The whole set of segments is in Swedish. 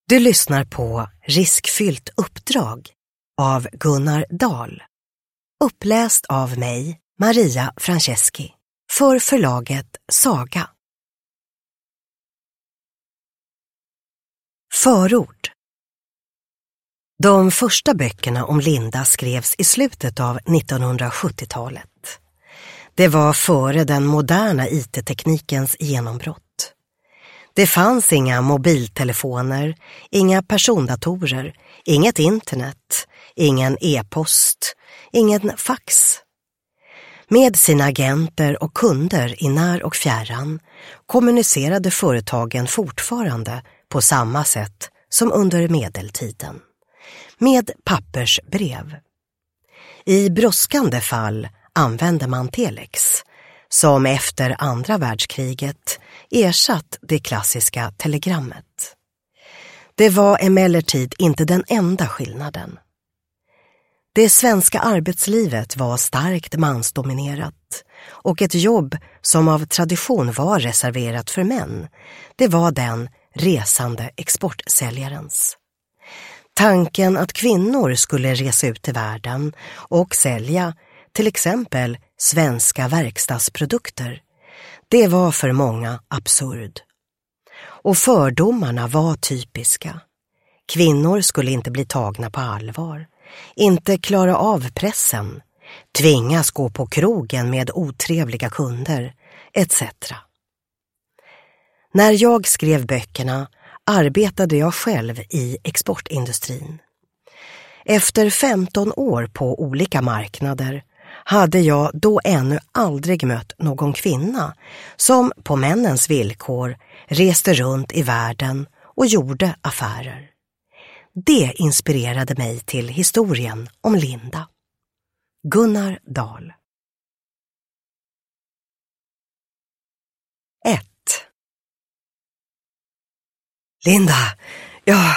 Du lyssnar på Riskfyllt uppdrag av Gunnar Dahl. Uppläst av mig, Maria Franceschi, för förlaget Saga. Förord. De första böckerna om Linda skrevs i slutet av 1970-talet. Det var före den moderna IT-teknikens genombrott. Det fanns inga mobiltelefoner, inga persondatorer, inget internet, ingen e-post, ingen fax. Med sina agenter och kunder i när och fjärran kommunicerade företagen fortfarande på samma sätt som under medeltiden, med pappersbrev. I brådskande fall använde man telex, som efter andra världskriget ersatt det klassiska telegrammet. Det var emellertid inte den enda skillnaden. Det svenska arbetslivet var starkt mansdominerat och ett jobb som av tradition var reserverat för män, det var den resande exportsäljarens. Tanken att kvinnor skulle resa ut i världen och sälja till exempel svenska verkstadsprodukter, det var för många absurd. Och fördomarna var typiska. Kvinnor skulle inte bli tagna på allvar, inte klara av pressen, tvingas gå på krogen med otrevliga kunder, etc. När jag skrev böckerna arbetade jag själv i exportindustrin. Efter 15 år på olika marknader hade jag då ännu aldrig mött någon kvinna som på männens villkor reste runt i världen och gjorde affärer. Det inspirerade mig till historien om Linda. Gunnar Dahl. 1. Linda, ja,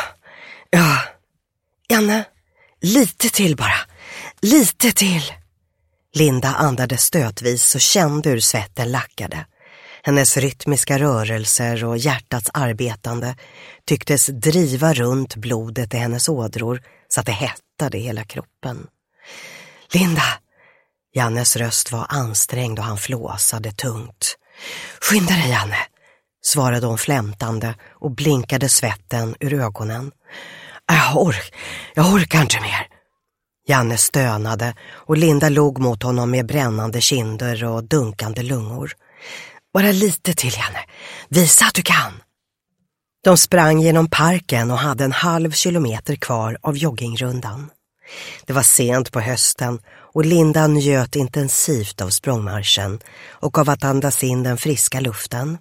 Janne, lite till bara, lite till. Linda andades stötvis och kände hur svetten lackade. Hennes rytmiska rörelser och hjärtats arbetande tycktes driva runt blodet i hennes ådror så att det hettade i hela kroppen. Linda! Jannes röst var ansträngd och han flåsade tungt. Skynda dig, Janne, svarade hon flämtande och blinkade svetten ur ögonen. Jag orkar inte mer. Janne stönade och Linda log mot honom med brännande kinder och dunkande lungor. Bara lite till, Janne. Visa att du kan. De sprang genom parken och hade en halv kilometer kvar av joggingrundan. Det var sent på hösten och Linda njöt intensivt av språngmarschen och av att andas in den friska luften.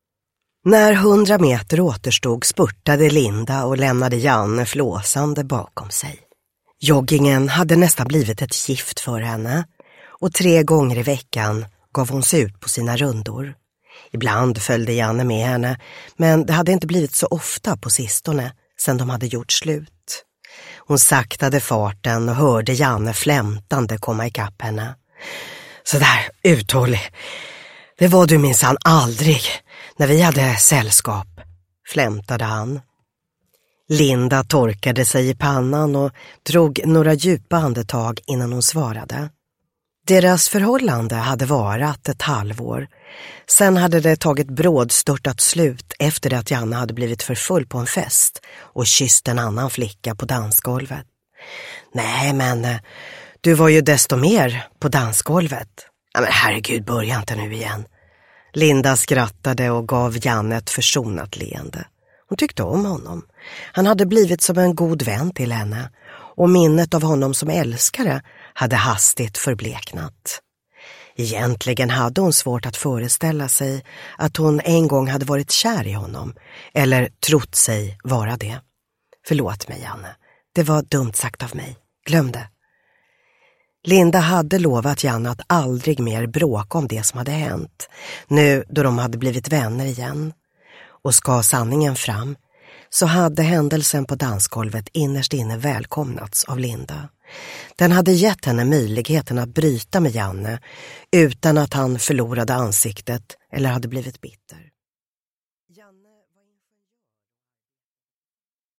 När 100 meter återstod spurtade Linda och lämnade Janne flåsande bakom sig. Joggingen hade nästan blivit ett gift för henne och 3 gånger i veckan gav hon sig ut på sina rundor. Ibland följde Janne med henne, men det hade inte blivit så ofta på sistone sedan de hade gjort slut. Hon saktade farten och hörde Janne flämtande komma ikapp henne. Så där, uthållig. Det var du minsann aldrig när vi hade sällskap, flämtade han. Linda torkade sig i pannan och drog några djupa andetag innan hon svarade. Deras förhållande hade varat ett halvår. Sen hade det tagit brådstörtat slut efter att Janne hade blivit för full på en fest och kysst en annan flicka på dansgolvet. Nej, men du var ju desto mer på dansgolvet. Ja, men herregud, börja inte nu igen. Linda skrattade och gav Janne ett försonat leende. Hon tyckte om honom. Han hade blivit som en god vän till henne och minnet av honom som älskare hade hastigt förbleknat. Egentligen hade hon svårt att föreställa sig att hon en gång hade varit kär i honom eller trott sig vara det. Förlåt mig, Janne. Det var dumt sagt av mig. Glöm det. Linda hade lovat Janne att aldrig mer bråka om det som hade hänt, nu då de hade blivit vänner igen. Och ska sanningen fram, så hade händelsen på dansgolvet innerst inne välkomnats av Linda. Den hade gett henne möjligheten att bryta med Janne utan att han förlorade ansiktet eller hade blivit bitter.